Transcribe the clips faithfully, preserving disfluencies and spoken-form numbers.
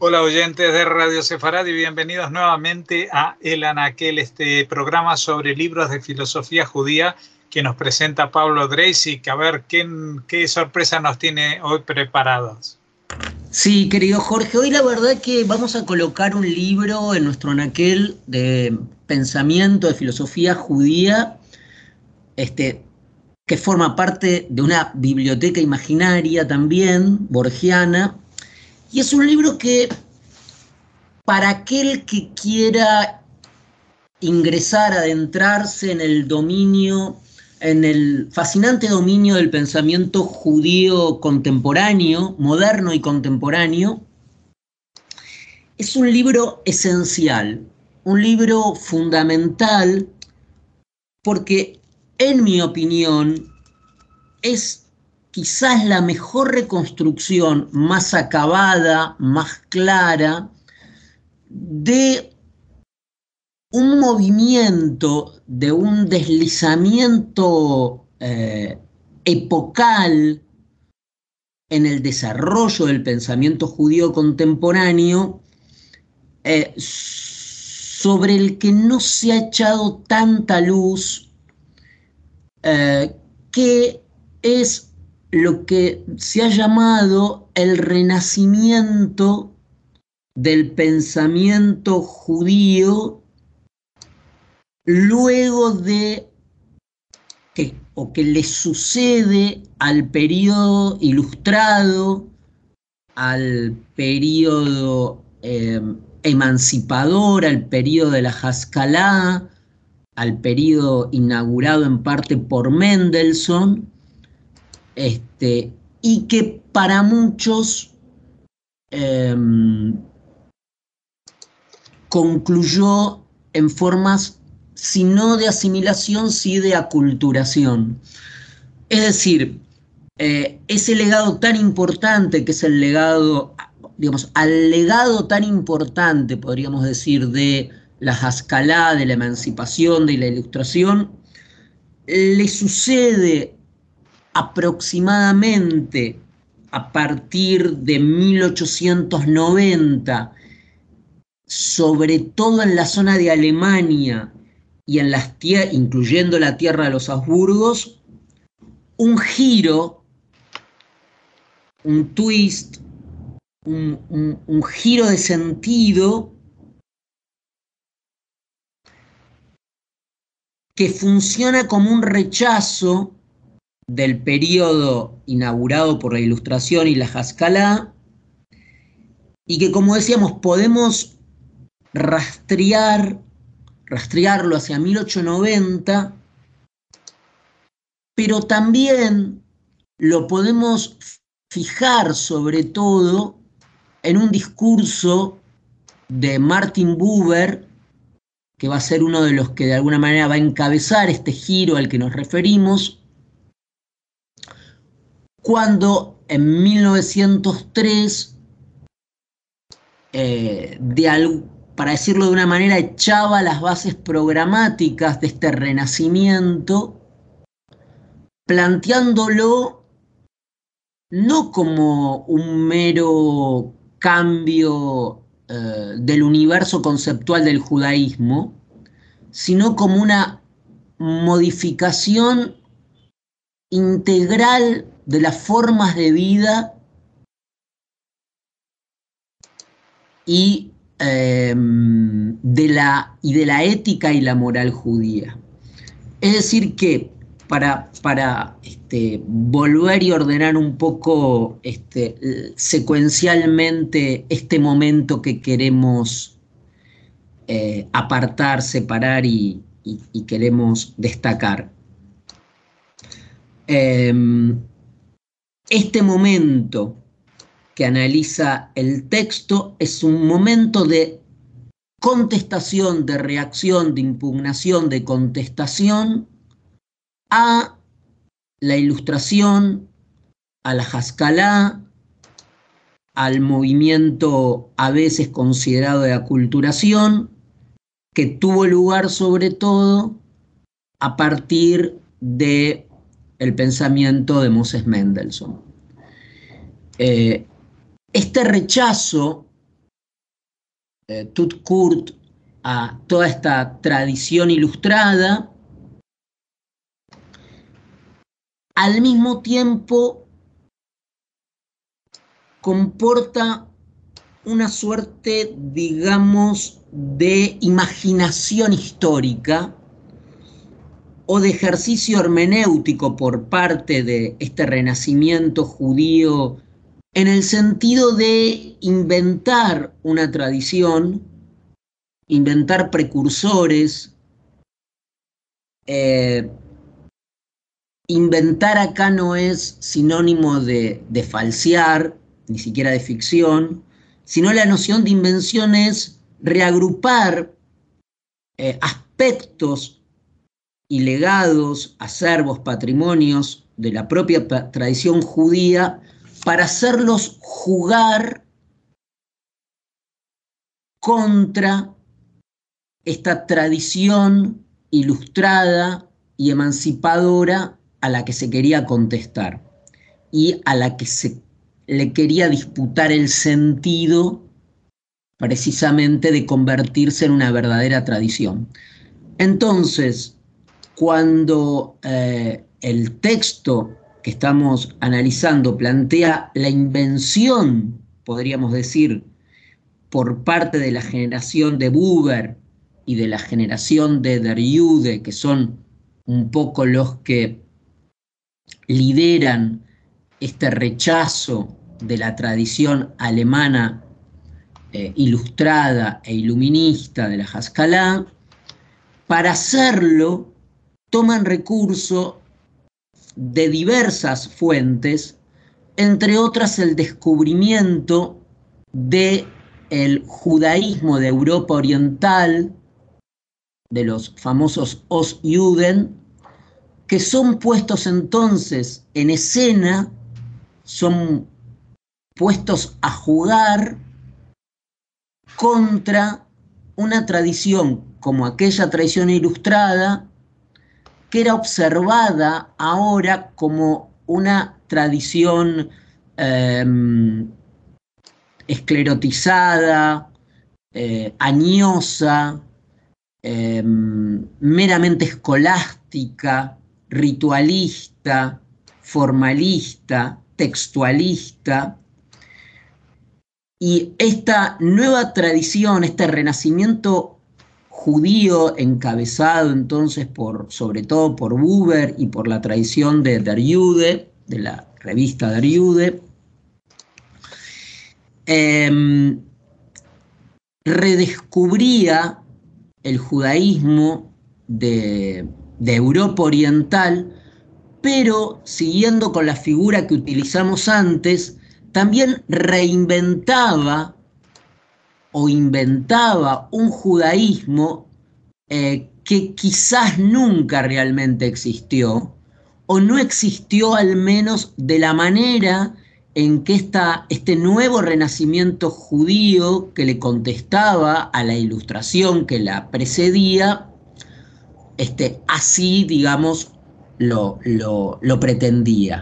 Hola oyentes de Radio Sefarad y bienvenidos nuevamente a El Anaquel, este programa sobre libros de filosofía judía que nos presenta Pablo Dreisig. A ver, ¿qué, qué sorpresa nos tiene hoy preparados? Sí, querido Jorge, hoy la verdad que vamos a colocar un libro en nuestro anaquel de pensamiento, de filosofía judía, este, que forma parte de una biblioteca imaginaria también, borgiana, y es un libro que para aquel que quiera ingresar, adentrarse en el dominio, en el fascinante dominio del pensamiento judío contemporáneo, moderno y contemporáneo, es un libro esencial, un libro fundamental, porque en mi opinión es quizás la mejor reconstrucción, más acabada, más clara, de un movimiento, de un deslizamiento eh, epocal en el desarrollo del pensamiento judío contemporáneo, eh, sobre el que no se ha echado tanta luz, eh, que es lo que se ha llamado el renacimiento del pensamiento judío luego de que, o que le sucede al periodo ilustrado, al periodo eh, emancipador, al periodo de la Haskalah, al periodo inaugurado en parte por Mendelssohn, este, y que para muchos eh, concluyó en formas, si no de asimilación, sí de aculturación. Es decir, eh, ese legado tan importante que es el legado, digamos, al legado tan importante, podríamos decir, de la Haskalah, de la emancipación, de la ilustración, le sucede aproximadamente a partir de mil ochocientos noventa, sobre todo en la zona de Alemania y en las tierras, incluyendo la tierra de los Habsburgos, un giro, un twist, un, un, un giro de sentido que funciona como un rechazo del periodo inaugurado por la Ilustración y la Haskalah, y que, como decíamos, podemos rastrear, rastrearlo hacia mil ochocientos noventa, pero también lo podemos fijar sobre todo en un discurso de Martin Buber, que va a ser uno de los que de alguna manera va a encabezar este giro al que nos referimos, cuando en mil novecientos tres, eh, de al, para decirlo de una manera, echaba las bases programáticas de este renacimiento, planteándolo no como un mero cambio eh, del universo conceptual del judaísmo, sino como una modificación integral de las formas de vida y, eh, de la, y de la ética y la moral judía. Es decir que para, para este, volver y ordenar un poco este, secuencialmente este momento que queremos eh, apartar, separar y, y, y queremos destacar. Eh, este momento que analiza el texto es un momento de contestación, de reacción, de impugnación, de contestación a la Ilustración, a la Haskalah, al movimiento a veces considerado de aculturación, que tuvo lugar sobre todo a partir del pensamiento de Moses Mendelssohn. Eh, este rechazo eh, tout court, a toda esta tradición ilustrada, al mismo tiempo comporta una suerte, digamos, de imaginación histórica o de ejercicio hermenéutico por parte de este renacimiento judío, en el sentido de inventar una tradición, inventar precursores. eh, Inventar acá no es sinónimo de, de falsear, ni siquiera de ficción, sino la noción de invención es reagrupar eh, aspectos y legados, acervos, patrimonios de la propia tradición judía para hacerlos jugar contra esta tradición ilustrada y emancipadora a la que se quería contestar y a la que se le quería disputar el sentido precisamente de convertirse en una verdadera tradición. Entonces, cuando eh, el texto que estamos analizando plantea la invención, podríamos decir, por parte de la generación de Buber y de la generación de Derrida, que son un poco los que lideran este rechazo de la tradición alemana eh, ilustrada e iluminista de la Haskalah, para hacerlo toman recurso de diversas fuentes, entre otras el descubrimiento del judaísmo de Europa Oriental, de los famosos Ostjuden, que son puestos entonces en escena, son puestos a jugar contra una tradición como aquella tradición ilustrada, que era observada ahora como una tradición eh, esclerotizada, eh, añosa, eh, meramente escolástica, ritualista, formalista, textualista. Y esta nueva tradición, este renacimiento judío encabezado entonces por, sobre todo por Buber y por la tradición de Derrida, de la revista Derrida, eh, redescubría el judaísmo de, de Europa Oriental, pero siguiendo con la figura que utilizamos antes, también reinventaba o inventaba un judaísmo eh, que quizás nunca realmente existió, o no existió al menos de la manera en que esta, este nuevo renacimiento judío que le contestaba a la ilustración que la precedía, este, así, digamos, lo, lo, lo pretendía.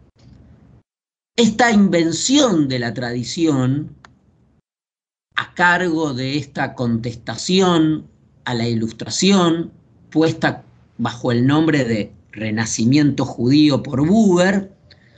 Esta invención de la tradición, a cargo de esta contestación a la ilustración, puesta bajo el nombre de Renacimiento Judío por Buber,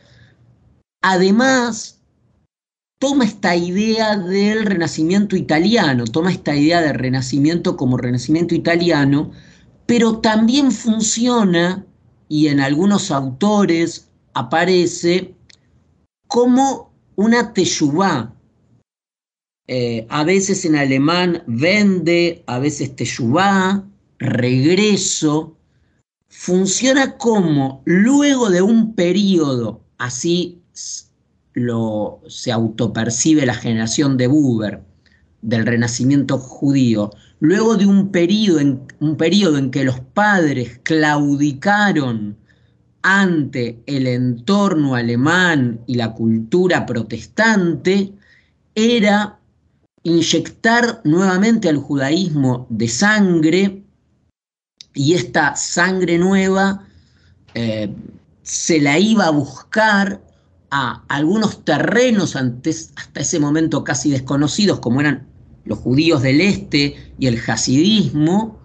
además toma esta idea del Renacimiento italiano, toma esta idea del Renacimiento como Renacimiento italiano, pero también funciona, y en algunos autores aparece, como una teshuvá. Eh, a veces en alemán vende, a veces teshuvá, regreso. Funciona como, luego de un periodo, así lo, se autopercibe la generación de Buber, del Renacimiento judío, luego de un periodo en, un periodo en que los padres claudicaron ante el entorno alemán y la cultura protestante, era inyectar nuevamente al judaísmo de sangre, y esta sangre nueva eh, se la iba a buscar a algunos terrenos antes, hasta ese momento casi desconocidos, como eran los judíos del este y el hasidismo,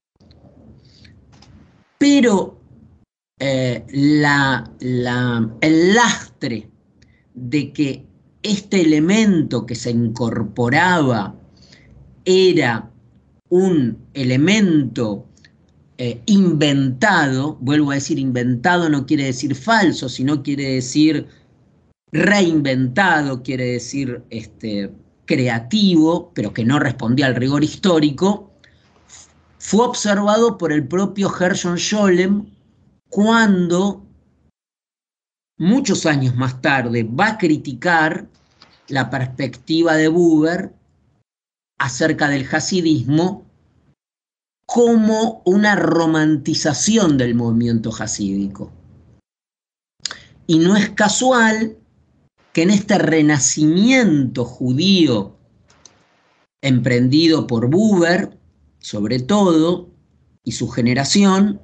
pero eh, la, la, el lastre de que este elemento que se incorporaba era un elemento eh, inventado, vuelvo a decir inventado no quiere decir falso, sino quiere decir reinventado, quiere decir este, creativo, pero que no respondía al rigor histórico, fue observado por el propio Gershon Scholem cuando, muchos años más tarde, va a criticar la perspectiva de Buber acerca del hasidismo como una romantización del movimiento hasídico. Y no es casual que en este renacimiento judío emprendido por Buber, sobre todo, y su generación,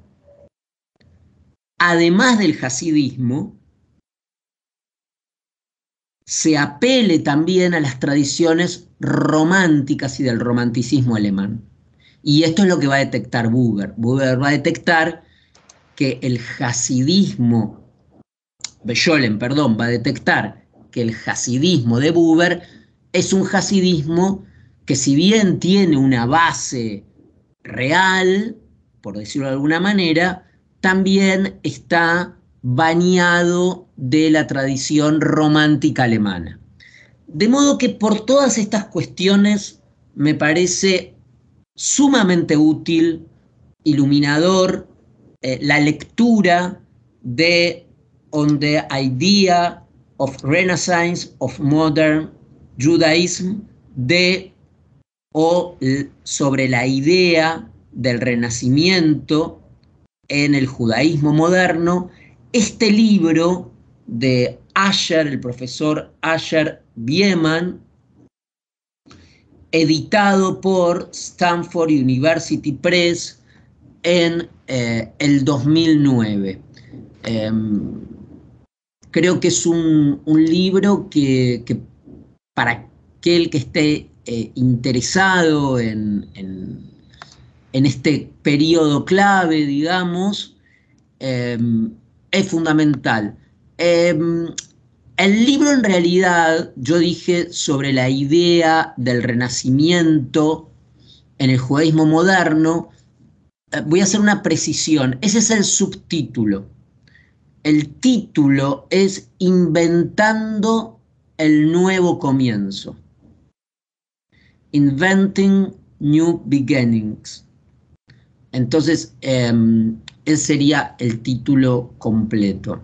además del hasidismo, se apele también a las tradiciones románticas y del romanticismo alemán. Y esto es lo que va a detectar Buber. Buber va a detectar que el hasidismo, Scholem, perdón, va a detectar que el hasidismo de Buber es un hasidismo que, si bien tiene una base real, por decirlo de alguna manera, también está bañado de la tradición romántica alemana. De modo que por todas estas cuestiones me parece sumamente útil, iluminador, eh, la lectura de On the Idea of Renaissance of Modern Judaism, de o sobre la idea del renacimiento en el judaísmo moderno, este libro de Asher, el profesor Asher Bieman, editado por Stanford University Press en eh, el dos mil nueve. Eh, creo que es un, un libro que, que para aquel que esté eh, interesado en, en, en este periodo clave, digamos, eh, es fundamental. Eh, el libro, en realidad, yo dije sobre la idea del renacimiento en el judaísmo moderno. Eh, voy a hacer una precisión. Ese es el subtítulo. El título es Inventando el Nuevo Comienzo. Inventing New Beginnings. Entonces, eh, ese sería el título completo.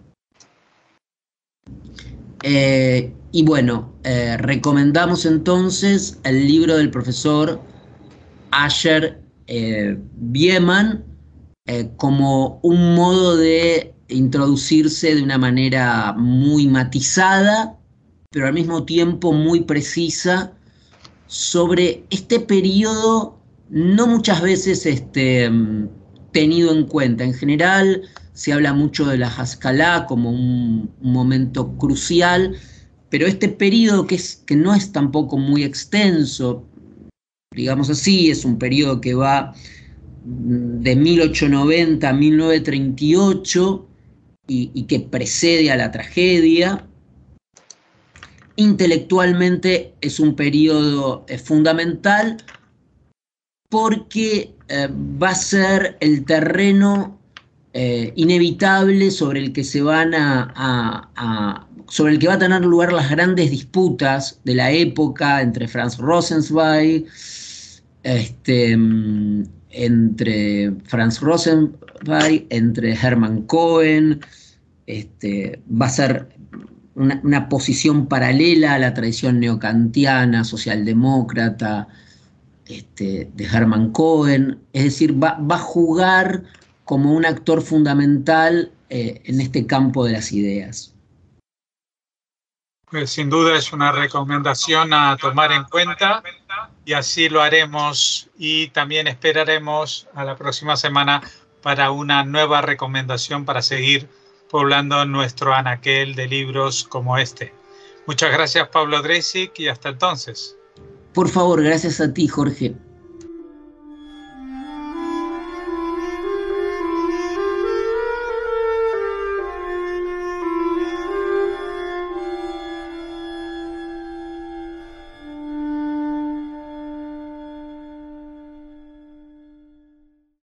Eh, y bueno, eh, recomendamos entonces el libro del profesor Asher eh, Bieman eh, como un modo de introducirse de una manera muy matizada, pero al mismo tiempo muy precisa, sobre este periodo no muchas veces este, tenido en cuenta. En general se habla mucho de la Haskalah como un, un momento crucial, pero este periodo que, es, que no es tampoco muy extenso, digamos así, es un periodo que va de mil ochocientos noventa a mil novecientos treinta y ocho y, y que precede a la tragedia. Intelectualmente es un periodo eh, fundamental porque eh, va a ser el terreno eh, inevitable sobre el que se van a, a, a sobre el que va a tener lugar las grandes disputas de la época entre Franz Rosenzweig, este, entre Franz Rosenzweig, entre Hermann Cohen. Este, va a ser Una, una posición paralela a la tradición neocantiana, socialdemócrata, este, de Hermann Cohen. Es decir, va, va a jugar como un actor fundamental eh, en este campo de las ideas. Pues sin duda es una recomendación a tomar en cuenta y así lo haremos, y también esperaremos a la próxima semana para una nueva recomendación para seguir poblando nuestro anaquel de libros como este. Muchas gracias, Pablo Dreisig, y hasta entonces. Por favor, gracias a ti, Jorge.